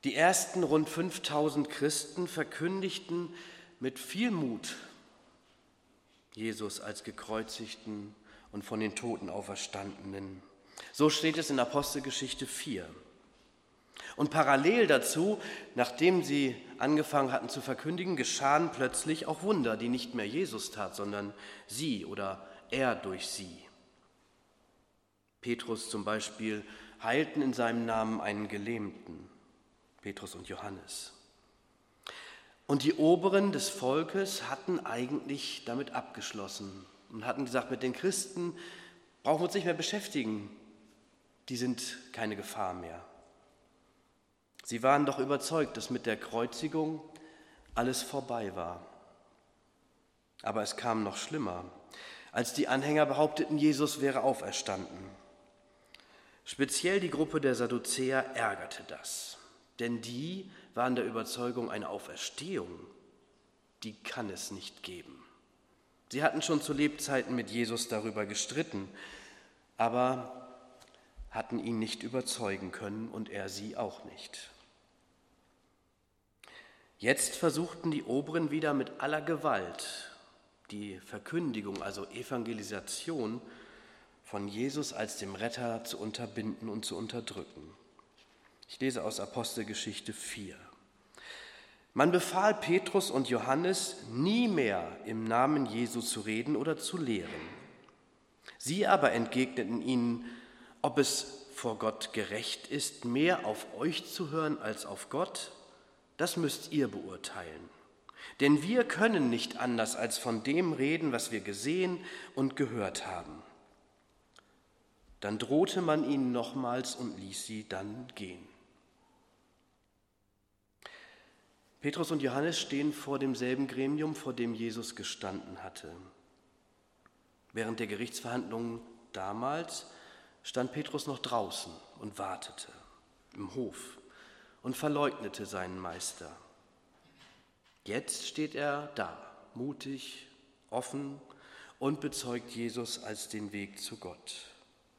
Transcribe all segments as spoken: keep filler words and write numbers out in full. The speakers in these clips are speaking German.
Die ersten rund fünftausend Christen verkündigten mit viel Mut Jesus als gekreuzigten und von den Toten auferstandenen. So steht es in Apostelgeschichte vier. Und parallel dazu, nachdem sie angefangen hatten zu verkündigen, geschahen plötzlich auch Wunder, die nicht mehr Jesus tat, sondern sie oder er durch sie. Petrus zum Beispiel heilten in seinem Namen einen Gelähmten, Petrus und Johannes. Und die Oberen des Volkes hatten eigentlich damit abgeschlossen und hatten gesagt, mit den Christen brauchen wir uns nicht mehr beschäftigen, die sind keine Gefahr mehr. Sie waren doch überzeugt, dass mit der Kreuzigung alles vorbei war. Aber es kam noch schlimmer, als die Anhänger behaupteten, Jesus wäre auferstanden. Speziell die Gruppe der Sadduzäer ärgerte das, denn die waren der Überzeugung, eine Auferstehung, die kann es nicht geben. Sie hatten schon zu Lebzeiten mit Jesus darüber gestritten, aber hatten ihn nicht überzeugen können und er sie auch nicht. Jetzt versuchten die Oberen wieder mit aller Gewalt die Verkündigung, also Evangelisation von Jesus als dem Retter zu unterbinden und zu unterdrücken. Ich lese aus Apostelgeschichte vier. Man befahl Petrus und Johannes, nie mehr im Namen Jesu zu reden oder zu lehren. Sie aber entgegneten ihnen, ob es vor Gott gerecht ist, mehr auf euch zu hören als auf Gott, das müsst ihr beurteilen. Denn wir können nicht anders als von dem reden, was wir gesehen und gehört haben. Dann drohte man ihnen nochmals und ließ sie dann gehen. Petrus und Johannes stehen vor demselben Gremium, vor dem Jesus gestanden hatte. Während der Gerichtsverhandlungen damals stand Petrus noch draußen und wartete im Hof und verleugnete seinen Meister. Jetzt steht er da, mutig, offen und bezeugt Jesus als den Weg zu Gott.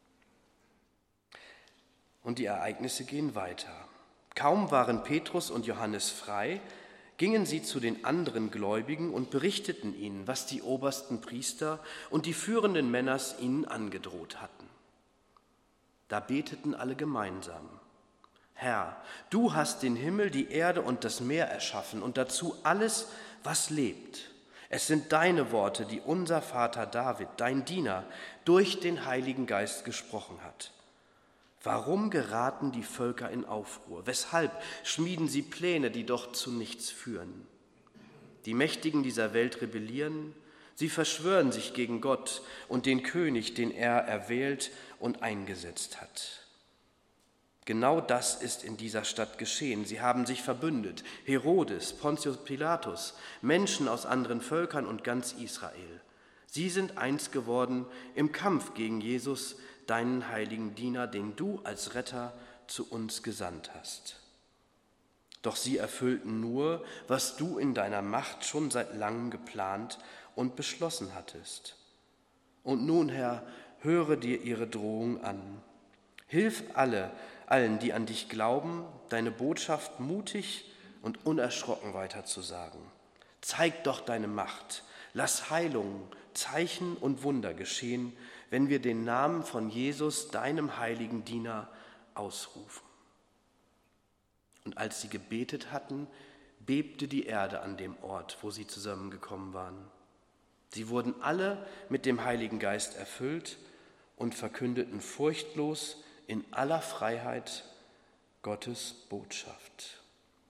Und die Ereignisse gehen weiter. Kaum waren Petrus und Johannes frei, gingen sie zu den anderen Gläubigen und berichteten ihnen, was die obersten Priester und die führenden Männer ihnen angedroht hatten. Da beteten alle gemeinsam: Herr, du hast den Himmel, die Erde und das Meer erschaffen und dazu alles, was lebt. Es sind deine Worte, die unser Vater David, dein Diener, durch den Heiligen Geist gesprochen hat. Warum geraten die Völker in Aufruhr? Weshalb schmieden sie Pläne, die doch zu nichts führen? Die Mächtigen dieser Welt rebellieren, sie verschwören sich gegen Gott und den König, den er erwählt und eingesetzt hat. Genau das ist in dieser Stadt geschehen. Sie haben sich verbündet, Herodes, Pontius Pilatus, Menschen aus anderen Völkern und ganz Israel. Sie sind eins geworden im Kampf gegen Jesus, deinen heiligen Diener, den du als Retter zu uns gesandt hast. Doch sie erfüllten nur, was du in deiner Macht schon seit langem geplant und beschlossen hattest. Und nun, Herr, höre dir ihre Drohung an. Hilf alle, allen, die an dich glauben, deine Botschaft mutig und unerschrocken weiterzusagen. Zeig doch deine Macht. Lass Heilungen, Zeichen und Wunder geschehen, wenn wir den Namen von Jesus, deinem heiligen Diener, ausrufen. Und als sie gebetet hatten, bebte die Erde an dem Ort, wo sie zusammengekommen waren. Sie wurden alle mit dem Heiligen Geist erfüllt und verkündeten furchtlos in aller Freiheit Gottes Botschaft.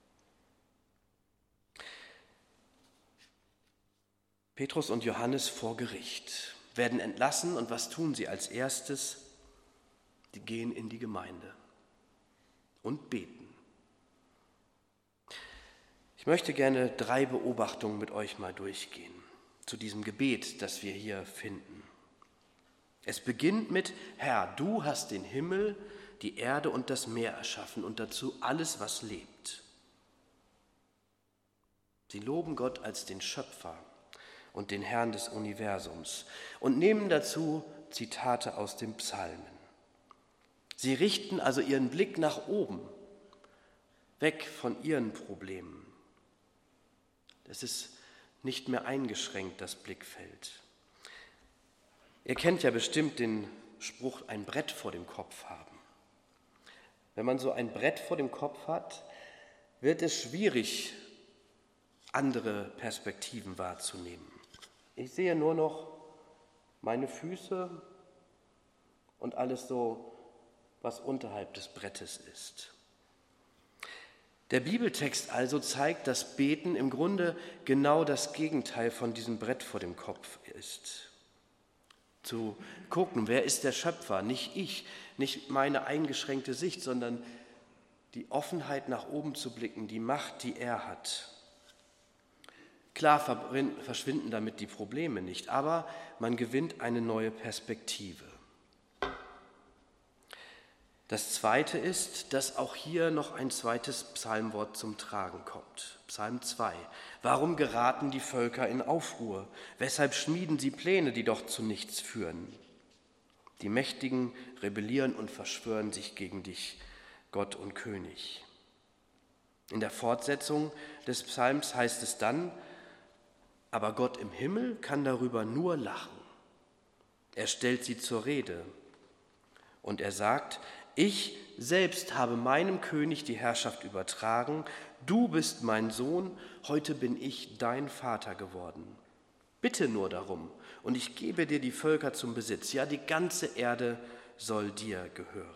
Petrus und Johannes vor Gericht werden entlassen und was tun sie als erstes? Die gehen in die Gemeinde und beten. Ich möchte gerne drei Beobachtungen mit euch mal durchgehen zu diesem Gebet, das wir hier finden. Es beginnt mit: Herr, du hast den Himmel, die Erde und das Meer erschaffen und dazu alles, was lebt. Sie loben Gott als den Schöpfer und den Herrn des Universums und nehmen dazu Zitate aus den Psalmen. Sie richten also ihren Blick nach oben weg von ihren Problemen. Das ist nicht mehr eingeschränkt, das Blickfeld. Ihr kennt ja bestimmt den Spruch, ein Brett vor dem Kopf haben. Wenn man so ein Brett vor dem Kopf hat, wird es schwierig, andere Perspektiven wahrzunehmen. Ich sehe nur noch meine Füße und alles so, was unterhalb des Brettes ist. Der Bibeltext also zeigt, dass Beten im Grunde genau das Gegenteil von diesem Brett vor dem Kopf ist. Zu gucken, wer ist der Schöpfer? Nicht ich, nicht meine eingeschränkte Sicht, sondern die Offenheit nach oben zu blicken, die Macht, die er hat. Klar verschwinden damit die Probleme nicht, aber man gewinnt eine neue Perspektive. Das Zweite ist, dass auch hier noch ein zweites Psalmwort zum Tragen kommt. Psalm zwei. Warum geraten die Völker in Aufruhr? Weshalb schmieden sie Pläne, die doch zu nichts führen? Die Mächtigen rebellieren und verschwören sich gegen dich, Gott und König. In der Fortsetzung des Psalms heißt es dann, aber Gott im Himmel kann darüber nur lachen. Er stellt sie zur Rede und er sagt, ich selbst habe meinem König die Herrschaft übertragen, du bist mein Sohn, heute bin ich dein Vater geworden. Bitte nur darum und ich gebe dir die Völker zum Besitz, ja die ganze Erde soll dir gehören.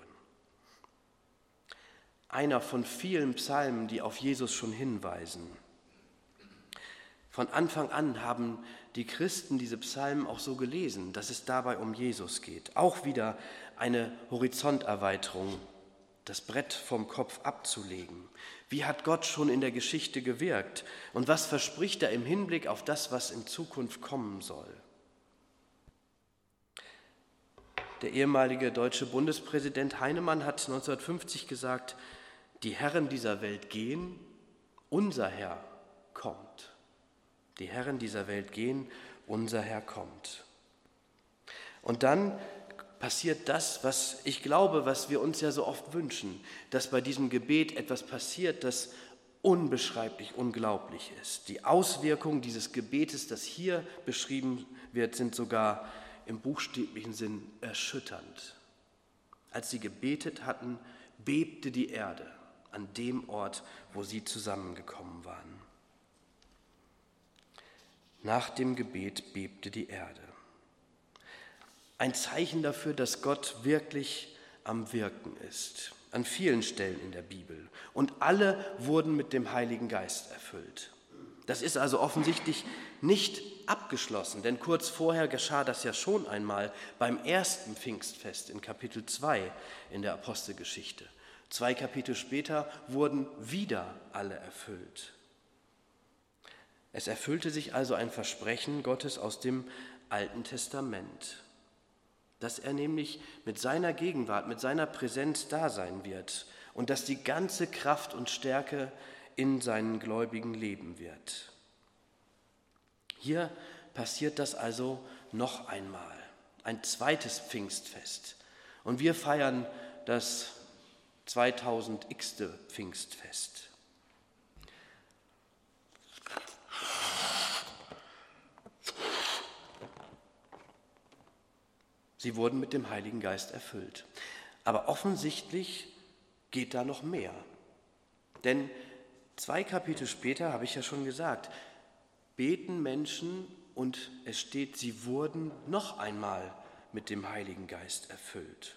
Einer von vielen Psalmen, die auf Jesus schon hinweisen. Von Anfang an haben die Christen diese Psalmen auch so gelesen, dass es dabei um Jesus geht. Auch wieder eine Horizonterweiterung, das Brett vom Kopf abzulegen. Wie hat Gott schon in der Geschichte gewirkt? Und was verspricht er im Hinblick auf das, was in Zukunft kommen soll? Der ehemalige deutsche Bundespräsident Heinemann hat neunzehnhundertfünfzig gesagt, die Herren dieser Welt gehen, unser Herr kommt. Die Herren dieser Welt gehen, unser Herr kommt. Und dann passiert das, was ich glaube, was wir uns ja so oft wünschen, dass bei diesem Gebet etwas passiert, das unbeschreiblich unglaublich ist. Die Auswirkungen dieses Gebetes, das hier beschrieben wird, sind sogar im buchstäblichen Sinn erschütternd. Als sie gebetet hatten, bebte die Erde an dem Ort, wo sie zusammengekommen waren. Nach dem Gebet bebte die Erde. Ein Zeichen dafür, dass Gott wirklich am Wirken ist, an vielen Stellen in der Bibel. Und alle wurden mit dem Heiligen Geist erfüllt. Das ist also offensichtlich nicht abgeschlossen, denn kurz vorher geschah das ja schon einmal beim ersten Pfingstfest in Kapitel zwei in der Apostelgeschichte. Zwei Kapitel später wurden wieder alle erfüllt. Es erfüllte sich also ein Versprechen Gottes aus dem Alten Testament, dass er nämlich mit seiner Gegenwart, mit seiner Präsenz da sein wird und dass die ganze Kraft und Stärke in seinen Gläubigen leben wird. Hier passiert das also noch einmal, ein zweites Pfingstfest. Und wir feiern das zweitausendste Pfingstfest. Sie wurden mit dem Heiligen Geist erfüllt. Aber offensichtlich geht da noch mehr. Denn zwei Kapitel später, habe ich ja schon gesagt, beten Menschen und es steht, sie wurden noch einmal mit dem Heiligen Geist erfüllt.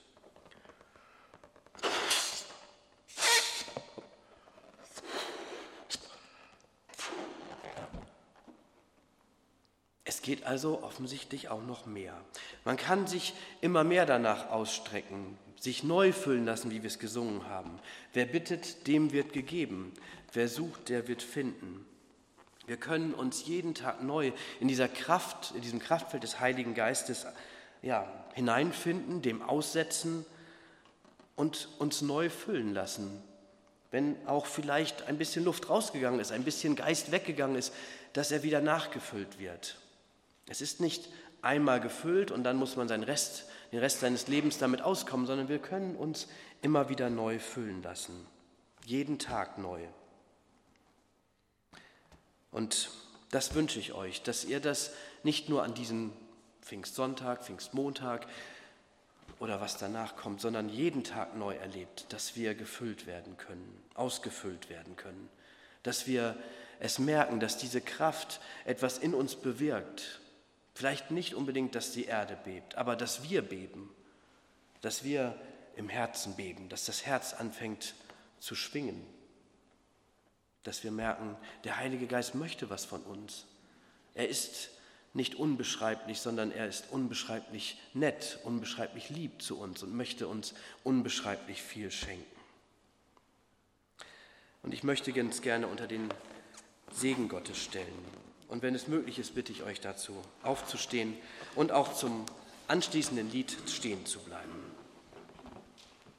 Es geht also offensichtlich auch noch mehr. Man kann sich immer mehr danach ausstrecken, sich neu füllen lassen, wie wir es gesungen haben. Wer bittet, dem wird gegeben. Wer sucht, der wird finden. Wir können uns jeden Tag neu in dieser Kraft, in diesem Kraftfeld des Heiligen Geistes ja, hineinfinden, dem aussetzen und uns neu füllen lassen. Wenn auch vielleicht ein bisschen Luft rausgegangen ist, ein bisschen Geist weggegangen ist, dass er wieder nachgefüllt wird. Es ist nicht einmal gefüllt und dann muss man seinen Rest, den Rest seines Lebens damit auskommen, sondern wir können uns immer wieder neu füllen lassen. jeden Tag neu. Und das wünsche ich euch, dass ihr das nicht nur an diesem Pfingstsonntag, Pfingstmontag oder was danach kommt, sondern jeden Tag neu erlebt, dass wir gefüllt werden können, ausgefüllt werden können, dass wir es merken, dass diese Kraft etwas in uns bewirkt. Vielleicht nicht unbedingt, dass die Erde bebt, aber dass wir beben, dass wir im Herzen beben, dass das Herz anfängt zu schwingen, dass wir merken, der Heilige Geist möchte was von uns. Er ist nicht unbeschreiblich, sondern er ist unbeschreiblich nett, unbeschreiblich lieb zu uns und möchte uns unbeschreiblich viel schenken. Und ich möchte ganz gerne unter den Segen Gottes stellen. Und wenn es möglich ist, bitte ich euch dazu, aufzustehen und auch zum anschließenden Lied stehen zu bleiben.